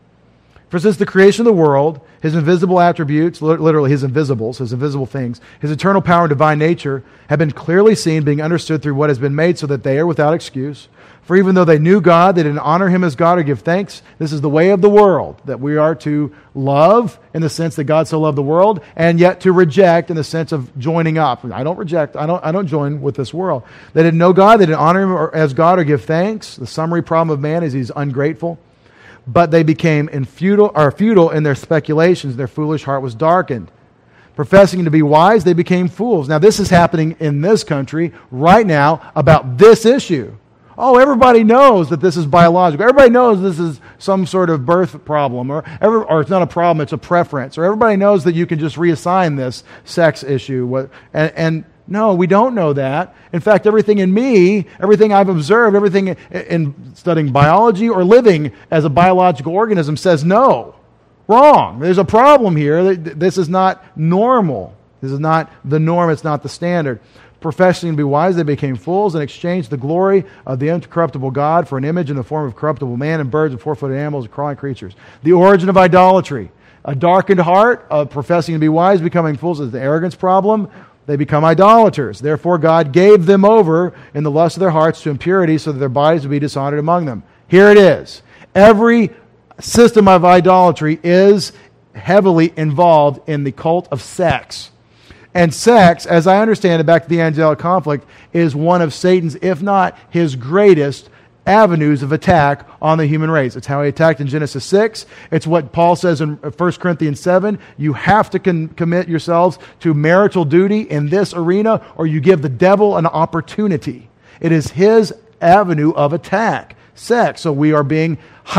For since the creation of the world, His invisible attributes, literally His invisibles, His invisible things, His eternal power and divine nature have been clearly seen, being understood through what has been made, so that they are without excuse. For even though they knew God, they didn't honor Him as God or give thanks. This is the way of the world, that we are to love in the sense that God so loved the world, and yet to reject in the sense of joining up. I don't reject. I don't join with this world. They didn't know God. They didn't honor Him as God or give thanks. The summary problem of man is he's ungrateful. But they became futile in their speculations. Their foolish heart was darkened. Professing to be wise, they became fools. Now, this is happening in this country right now about this issue. Oh, everybody knows that this is biological. Everybody knows this is some sort of birth problem, or it's not a problem, it's a preference. Or everybody knows that you can just reassign this sex issue. And no, we don't know that. In fact, everything in me, everything I've observed, everything in studying biology or living as a biological organism says no. Wrong. There's a problem here. This is not normal. This is not the norm. It's not the standard. Professing to be wise, they became fools and exchanged the glory of the incorruptible God for an image in the form of corruptible man and birds and four-footed animals and crawling creatures. The origin of idolatry. A darkened heart of professing to be wise, becoming fools is the arrogance problem. They become idolaters. Therefore, God gave them over in the lust of their hearts to impurity so that their bodies would be dishonored among them. Here it is. Every system of idolatry is heavily involved in the cult of sex. And sex, as I understand it, back to the angelic conflict, is one of Satan's, if not his greatest, avenues of attack on the human race. It's how he attacked in Genesis 6. It's what Paul says in 1 Corinthians 7. You have to commit yourselves to marital duty in this arena, or you give the devil an opportunity. It is his avenue of attack, sex. So we are being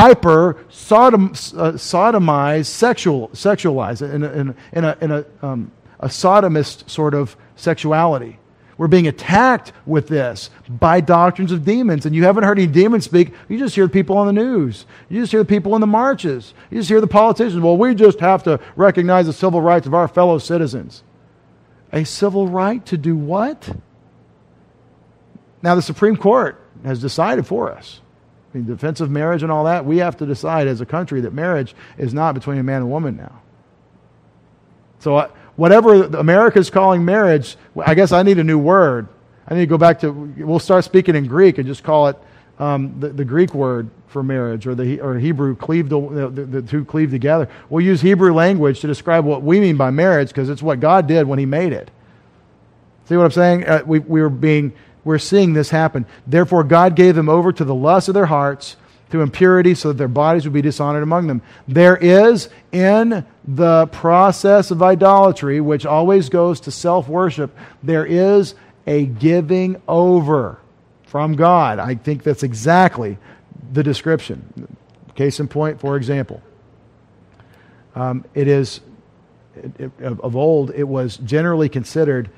sodomized, sexualized in a sodomist sort of sexuality. We're being attacked with this by doctrines of demons. And you haven't heard any demons speak. You just hear people on the news. You just hear the people in the marches. You just hear the politicians. Well, we just have to recognize the civil rights of our fellow citizens. A civil right to do what? Now, the Supreme Court has decided for us. in defense of marriage and all that, we have to decide as a country that marriage is not between a man and woman now. So whatever America's calling marriage, I guess I need a new word. I need to go back to, we'll start speaking in Greek and just call it the Greek word for marriage, or Hebrew, the two cleave together. We'll use Hebrew language to describe what we mean by marriage, because it's what God did when He made it. See what I'm saying? We're seeing this happen. Therefore, God gave them over to the lust of their hearts, to impurity, so that their bodies would be dishonored among them. There is, in the process of idolatry, which always goes to self-worship, there is a giving over from God. I think that's exactly the description. Case in point, for example, of old, it was generally considered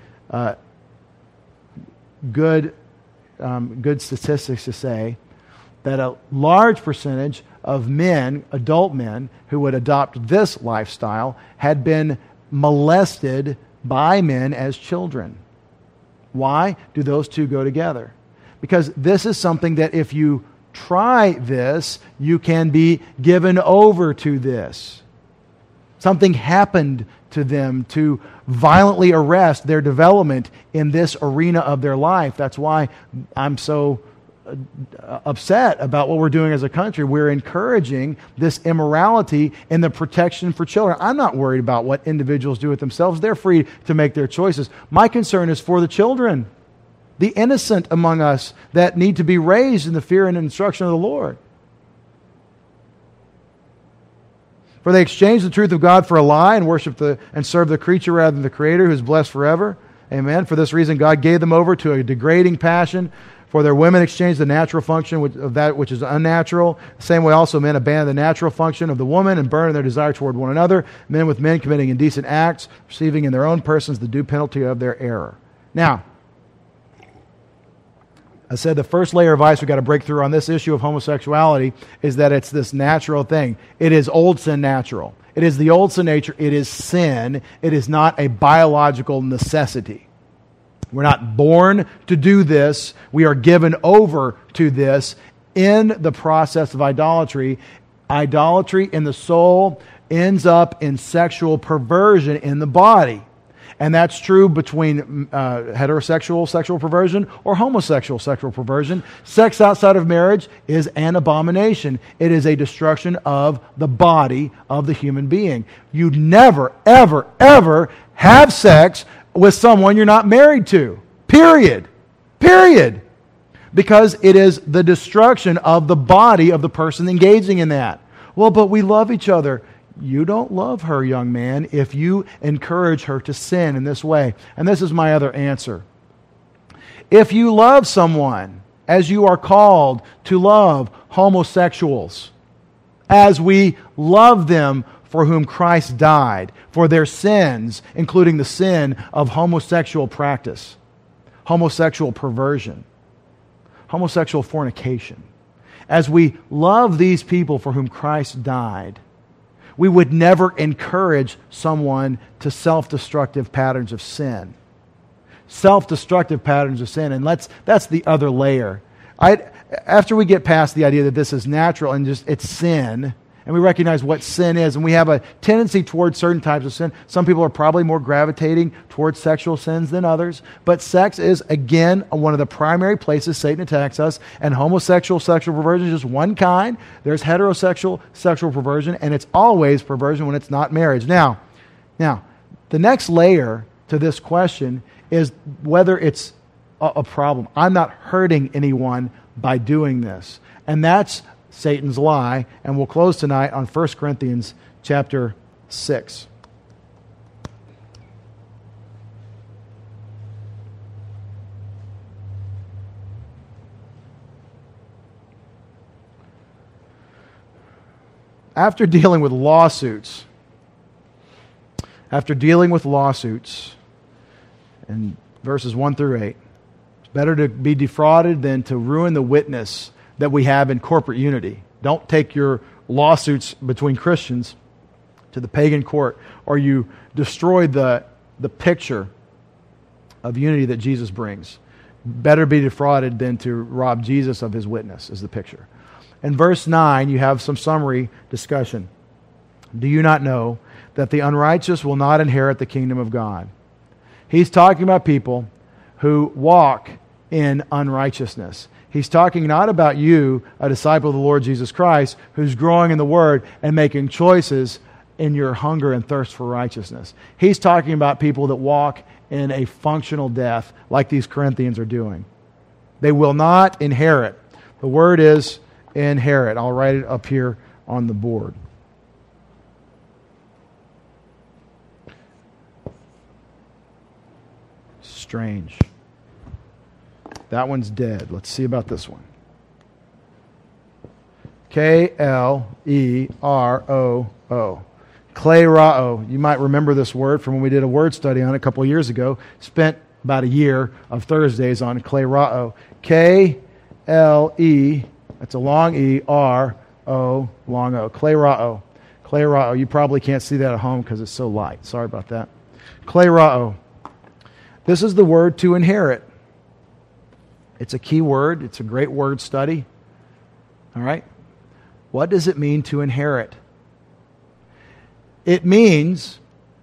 good statistics to say that a large percentage of men, adult men, who would adopt this lifestyle had been molested by men as children. Why do those two go together? Because this is something that if you try this, you can be given over to this. Something happened to them to violently arrest their development in this arena of their life. That's why I'm so upset about what we're doing as a country. We're encouraging this immorality in the protection for children. I'm not worried about what individuals do with themselves. They're free to make their choices. My concern is for the children, the innocent among us that need to be raised in the fear and instruction of the Lord. For they exchanged the truth of God for a lie and worship and serve the creature rather than the Creator, who is blessed forever. Amen. For this reason, God gave them over to a degrading passion. For their women exchanged the natural function of that which is unnatural. The same way also men abandoned the natural function of the woman and burned in their desire toward one another. Men with men committing indecent acts, receiving in their own persons the due penalty of their error. Now, I said the first layer of ice we've got to break through on this issue of homosexuality is that it's this natural thing. It is old sin natural. It is the old sin nature. It is sin. It is not a biological necessity. We're not born to do this. We are given over to this in the process of idolatry. Idolatry in the soul ends up in sexual perversion in the body. And that's true between heterosexual sexual perversion or homosexual sexual perversion. Sex outside of marriage is an abomination. It is a destruction of the body of the human being. You never, ever, ever have sex with someone you're not married to. Period. Period. Because it is the destruction of the body of the person engaging in that. Well, but we love each other. You don't love her, young man, if you encourage her to sin in this way. And this is my other answer. If you love someone as you are called to love homosexuals, as we love them for whom Christ died, for their sins, including the sin of homosexual practice, homosexual perversion, homosexual fornication. As we love these people for whom Christ died, we would never encourage someone to self-destructive patterns of sin. Self-destructive patterns of sin. And that's the other layer. After we get past the idea that this is natural and just it's sin, and we recognize what sin is, and we have a tendency towards certain types of sin. Some people are probably more gravitating towards sexual sins than others. But sex is, again, one of the primary places Satan attacks us. And homosexual sexual perversion is just one kind. There's heterosexual sexual perversion, and it's always perversion when it's not marriage. Now, the next layer to this question is whether it's a problem. I'm not hurting anyone by doing this. And that's Satan's lie, and we'll close tonight on 1 Corinthians chapter 6. After dealing with lawsuits, in verses 1 through 8, it's better to be defrauded than to ruin the witness that we have in corporate unity. Don't take your lawsuits between Christians to the pagan court, or you destroy the picture of unity that Jesus brings. Better be defrauded than to rob Jesus of his witness, is the picture. In verse 9, you have some summary discussion. Do you not know that the unrighteous will not inherit the kingdom of God? He's talking about people who walk in unrighteousness. He's talking not about you, a disciple of the Lord Jesus Christ, who's growing in the Word and making choices in your hunger and thirst for righteousness. He's talking about people that walk in a functional death like these Corinthians are doing. They will not inherit. The word is inherit. I'll write it up here on the board. Strange. That one's dead. Let's see about this one. K-L-E-R-O-O. Klerao. You might remember this word from when we did a word study on it a couple of years ago. Spent about a year of Thursdays on Klerao. K-L-E, that's a long E, R-O, long O. Klerao. Klerao. You probably can't see that at home because it's so light. Sorry about that. Klerao. This is the word to inherit. It's a key word. It's a great word study. All right? What does it mean to inherit? It means,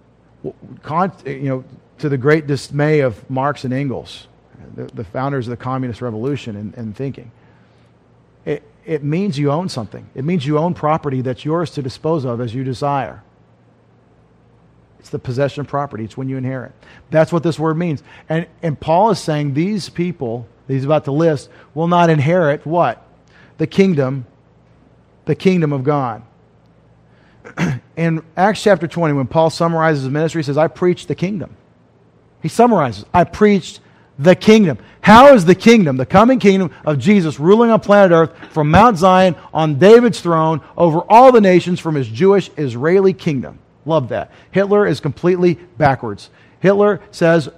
to the great dismay of Marx and Engels, the founders of the communist revolution and thinking, it means you own something. It means you own property that's yours to dispose of as you desire. It's the possession of property. It's when you inherit. That's what this word means. And Paul is saying these people that he's about to list will not inherit what? The kingdom of God. In Acts chapter 20, when Paul summarizes his ministry, he says, I preached the kingdom. He summarizes, I preached the kingdom. How is the kingdom, the coming kingdom of Jesus ruling on planet Earth from Mount Zion on David's throne over all the nations from his Jewish Israeli kingdom? Love that. Hitler is completely backwards. Hitler says,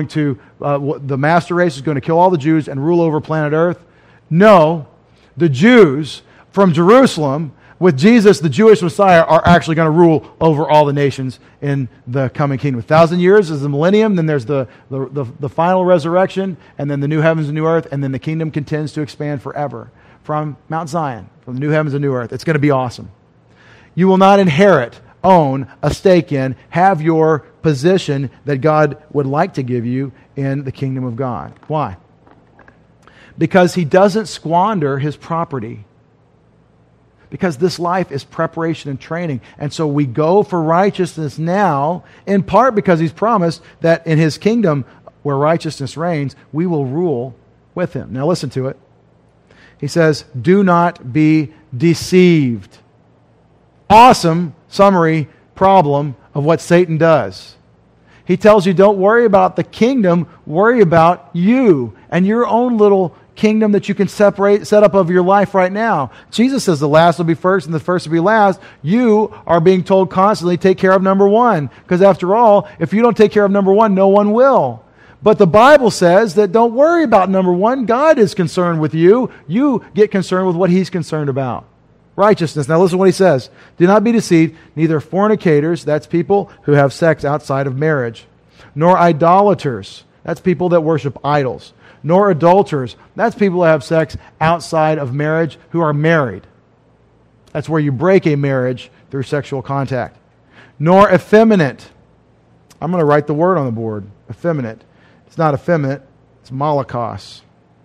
the master race is going to kill all the Jews and rule over planet Earth. No, the Jews from Jerusalem, with Jesus, the Jewish Messiah, are actually going to rule over all the nations in the coming kingdom. 1,000 years is the millennium, then there's the final resurrection, and then the new heavens and new earth, and then the kingdom continues to expand forever from Mount Zion, from the new heavens and new earth. It's going to be awesome. You will not inherit, own, a stake in, have your position that God would like to give you in the kingdom of God. Why? Because He doesn't squander His property. Because this life is preparation and training. And so we go for righteousness now, in part because He's promised that in His kingdom, where righteousness reigns, we will rule with Him. Now listen to it. He says, do not be deceived. Awesome summary problem of what Satan does. He tells you, don't worry about the kingdom, worry about you and your own little kingdom that you can set up of your life right now. Jesus says the last will be first and the first will be last. You are being told constantly, take care of number one. Because after all, if you don't take care of number one, no one will. But the Bible says that don't worry about number one. God is concerned with you. You get concerned with what He's concerned about. Righteousness. Now listen to what He says. Do not be deceived, neither fornicators, that's people who have sex outside of marriage, nor idolaters, that's people that worship idols, nor adulterers, that's people who have sex outside of marriage who are married. That's where you break a marriage through sexual contact. Nor effeminate. I'm going to write the word on the board. Effeminate. It's not effeminate, it's malakos.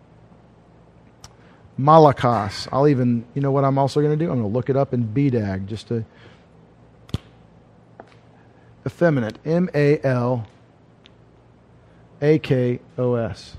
Malakos. I'll even, you know what I'm also going to do? I'm going to look it up in BDAG just to... Effeminate. M-A-L-A-K-O-S.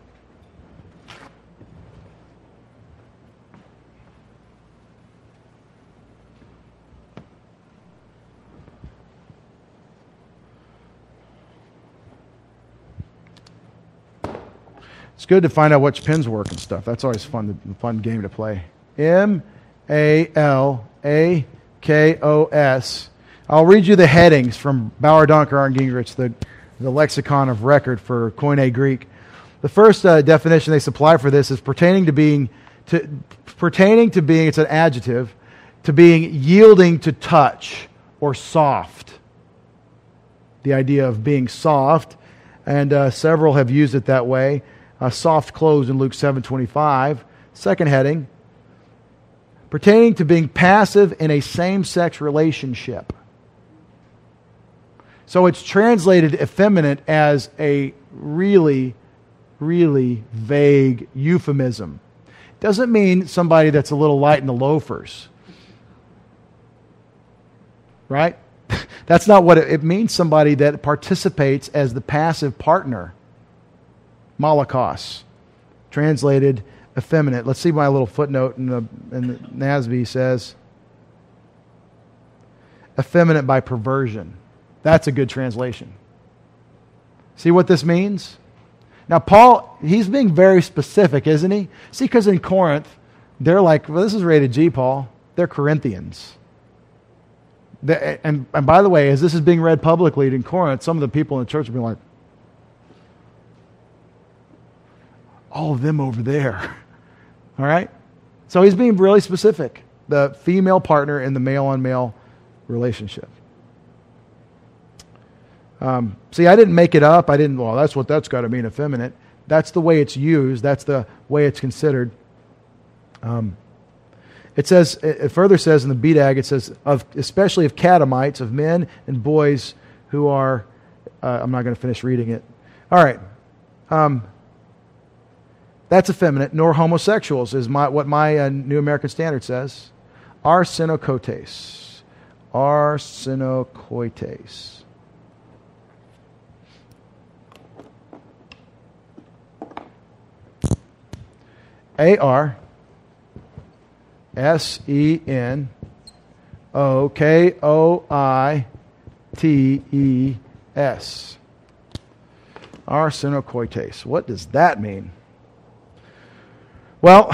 It's good to find out which pins work and stuff. That's always fun game to play. M-A-L-A-K-O-S. I'll read you the headings from Bauer, Donker, and Gingrich, the lexicon of record for Koine Greek. The first definition they supply for this is pertaining to being, it's an adjective, to being yielding to touch or soft. The idea of being soft, and several have used it that way. Soft clothes in Luke 7:25. Second heading, pertaining to being passive in a same-sex relationship. So it's translated effeminate as a really, really vague euphemism. Doesn't mean somebody that's a little light in the loafers. Right? That's not what it means. Somebody that participates as the passive partner. Malakos. Translated effeminate. Let's see my little footnote in the NASB says effeminate by perversion. That's a good translation. See what this means? Now, Paul, he's being very specific, isn't he? See, because in Corinth, they're like, well, this is rated G, Paul. They're Corinthians. And by the way, as this is being read publicly in Corinth, some of the people in the church will be like, all of them over there. All right? So he's being really specific. The female partner in the male-on-male relationship. See, I didn't make it up. Well, that's what that's got to mean, effeminate. That's the way it's used. That's the way it's considered. It further says in the BDAG, it says, especially of catamites, of men and boys who are, I'm not going to finish reading it. All right. That's effeminate, nor homosexuals is what my New American Standard says. Arsenokoites. Arsenokoites. Arsenokoites. Arsenokoites. What does that mean? Well,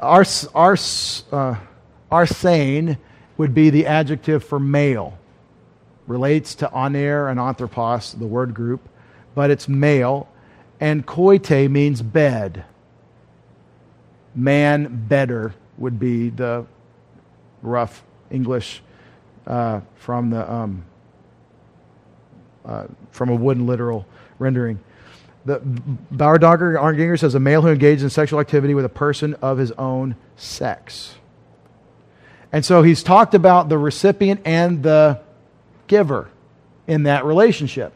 arsane would be the adjective for male. Relates to aner and anthropos, the word group, but it's male. And koite means bed. Man bedder would be the rough English from a wooden literal rendering. The Bauer-Ginger says a male who engages in sexual activity with a person of his own sex. And so he's talked about the recipient and the giver in that relationship.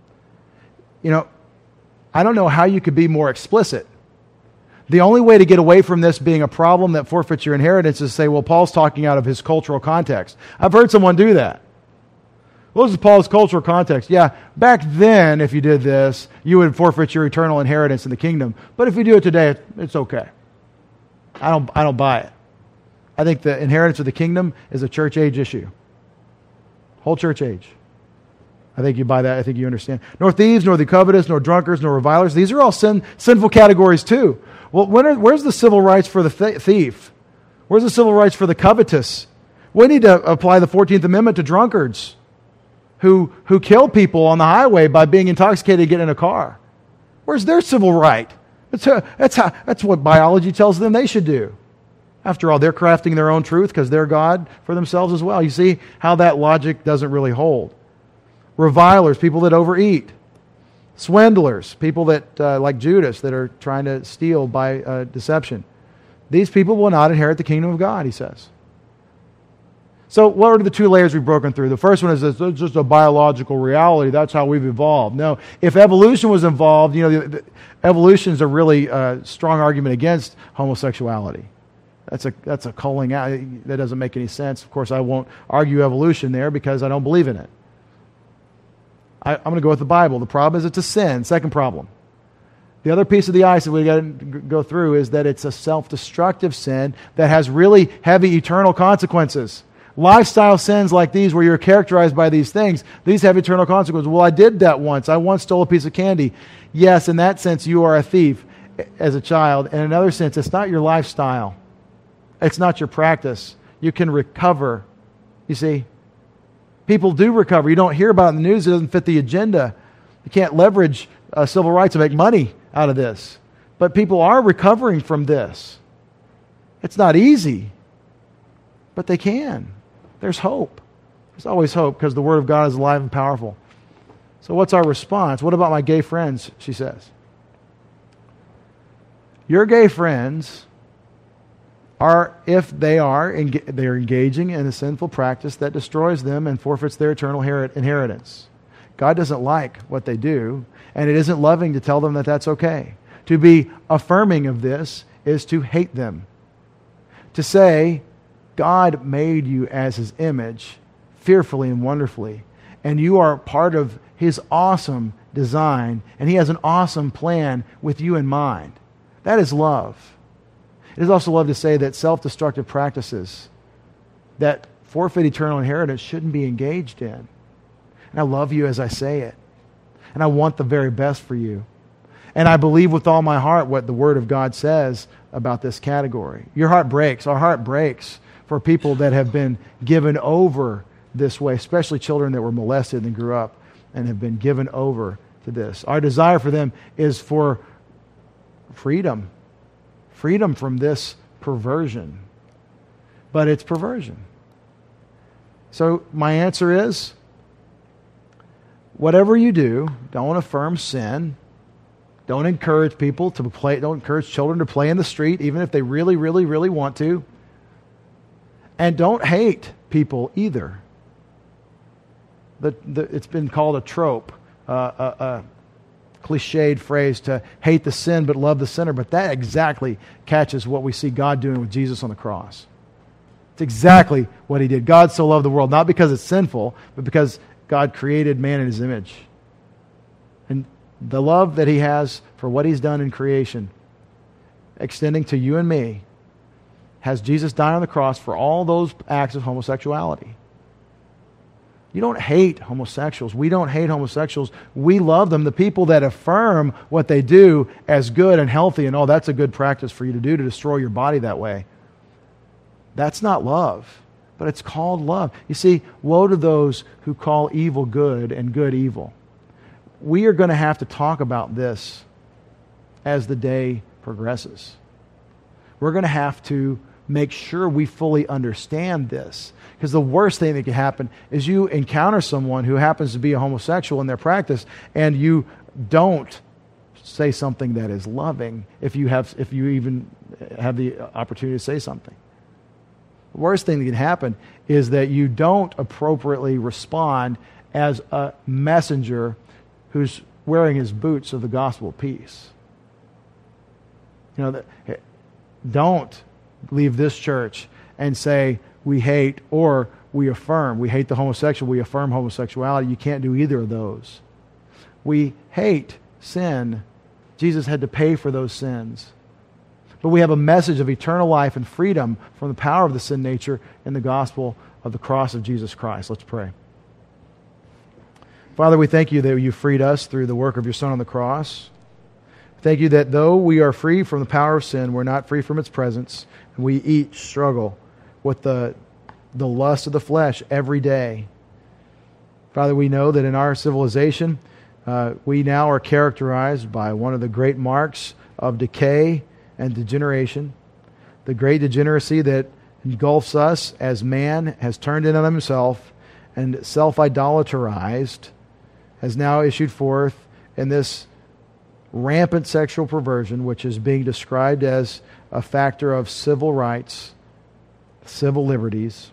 You know, I don't know how you could be more explicit. The only way to get away from this being a problem that forfeits your inheritance is to say, well, Paul's talking out of his cultural context. I've heard someone do that. Well, this is Paul's cultural context. Yeah, back then, if you did this, you would forfeit your eternal inheritance in the kingdom. But if you do it today, it's okay. I don't buy it. I think the inheritance of the kingdom is a church age issue. Whole church age. I think you buy that. I think you understand. Nor thieves, nor the covetous, nor drunkards, nor revilers. These are all sinful categories too. Well, where's the civil rights for the thief? Where's the civil rights for the covetous? We need to apply the 14th Amendment to drunkards who kill people on the highway by being intoxicated and getting in a car. Where's their civil right? That's what biology tells them they should do. After all, they're crafting their own truth because they're God for themselves as well. You see how that logic doesn't really hold. Revilers, people that overeat. Swindlers, people that, like Judas, that are trying to steal by deception. These people will not inherit the kingdom of God, he says. So what are the two layers we've broken through? The first one is it's just a biological reality. That's how we've evolved. No, if evolution was involved, evolution is a really strong argument against homosexuality. That's a calling out. That doesn't make any sense. Of course, I won't argue evolution there because I don't believe in it. I'm going to go with the Bible. The problem is it's a sin. Second problem. The other piece of the ice that we got to go through is that it's a self-destructive sin that has really heavy eternal consequences. Lifestyle sins like these where you're characterized by these things, these have eternal consequences. Well, I did that once. I once stole a piece of candy. Yes, in that sense, you are a thief as a child. In another sense, it's not your lifestyle. It's not your practice. You can recover. You see? People do recover. You don't hear about it in the news. It doesn't fit the agenda. You can't leverage civil rights to make money out of this. But people are recovering from this. It's not easy, but they can. There's hope. There's always hope because the Word of God is alive and powerful. So what's our response? What about my gay friends, she says. Your gay friends if they're engaging in a sinful practice that destroys them and forfeits their eternal inheritance. God doesn't like what they do, and it isn't loving to tell them that that's okay. To be affirming of this is to hate them. To say, God made you as His image, fearfully and wonderfully, and you are part of His awesome design, and He has an awesome plan with you in mind. That is love. It is also love to say that self-destructive practices that forfeit eternal inheritance shouldn't be engaged in. And I love you as I say it. And I want the very best for you. And I believe with all my heart what the Word of God says about this category. Your heart breaks. Our heart breaks for people that have been given over this way, especially children that were molested and grew up and have been given over to this. Our desire for them is for freedom. Freedom from this perversion. But it's perversion. So my answer is, whatever you do, don't affirm sin. Don't encourage people to play. Don't encourage children to play in the street, even if they really, really, really want to. And don't hate people either. It's been called a trope, a cliched phrase to hate the sin but love the sinner. But that exactly catches what we see God doing with Jesus on the cross. It's exactly what He did. God so loved the world, not because it's sinful, but because God created man in His image. And the love that He has for what He's done in creation, extending to you and me, has Jesus die on the cross for all those acts of homosexuality. You don't hate homosexuals. We don't hate homosexuals. We love them. The people that affirm what they do as good and healthy and, oh, that's a good practice for you to do to destroy your body that way. That's not love, but it's called love. You see, woe to those who call evil good and good evil. We are going to have to talk about this as the day progresses. We're going to have to make sure we fully understand this. Because the worst thing that can happen is you encounter someone who happens to be a homosexual in their practice, and you don't say something that is loving if you even have the opportunity to say something. The worst thing that can happen is that you don't appropriately respond as a messenger who's wearing his boots of the gospel of peace. Don't leave this church and say we hate or we affirm. We hate the homosexual, we affirm homosexuality. You can't do either of those. We hate sin. Jesus had to pay for those sins. But we have a message of eternal life and freedom from the power of the sin nature in the gospel of the cross of Jesus Christ. Let's pray. Father, we thank you that you freed us through the work of your Son on the cross. Thank you that though we are free from the power of sin, we're not free from its presence, and we each struggle with the lust of the flesh every day. Father, we know that in our civilization, we now are characterized by one of the great marks of decay and degeneration, the great degeneracy that engulfs us as man has turned in on himself and self-idolatrized, has now issued forth in this rampant sexual perversion, which is being described as a factor of civil rights, civil liberties,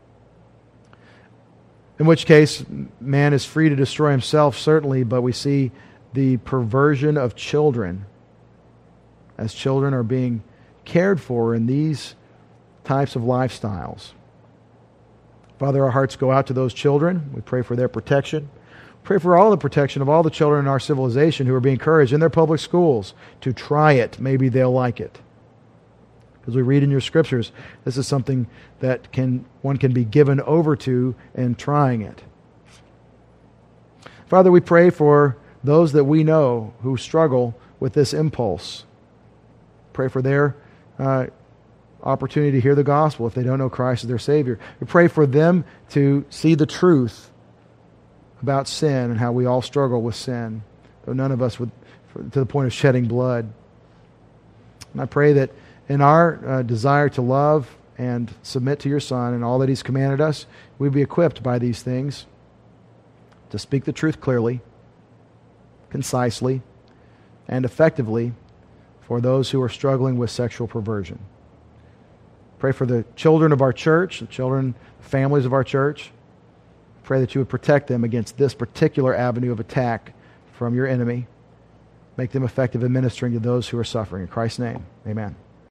in which case man is free to destroy himself, certainly, but we see the perversion of children as children are being cared for in these types of lifestyles. Father, our hearts go out to those children. We pray for their protection. Pray for all the protection of all the children in our civilization who are being encouraged in their public schools to try it. Maybe they'll like it. Because we read in your scriptures, this is something that one can be given over to in trying it. Father, we pray for those that we know who struggle with this impulse. Pray for their opportunity to hear the gospel if they don't know Christ as their Savior. We pray for them to see the truth about sin and how we all struggle with sin, though none of us would, to the point of shedding blood. And I pray that in our desire to love and submit to your Son and all that He's commanded us, we'd be equipped by these things to speak the truth clearly, concisely, and effectively for those who are struggling with sexual perversion. Pray for the children of our church, the children, families of our church. Pray that you would protect them against this particular avenue of attack from your enemy. Make them effective in ministering to those who are suffering. In Christ's name, amen.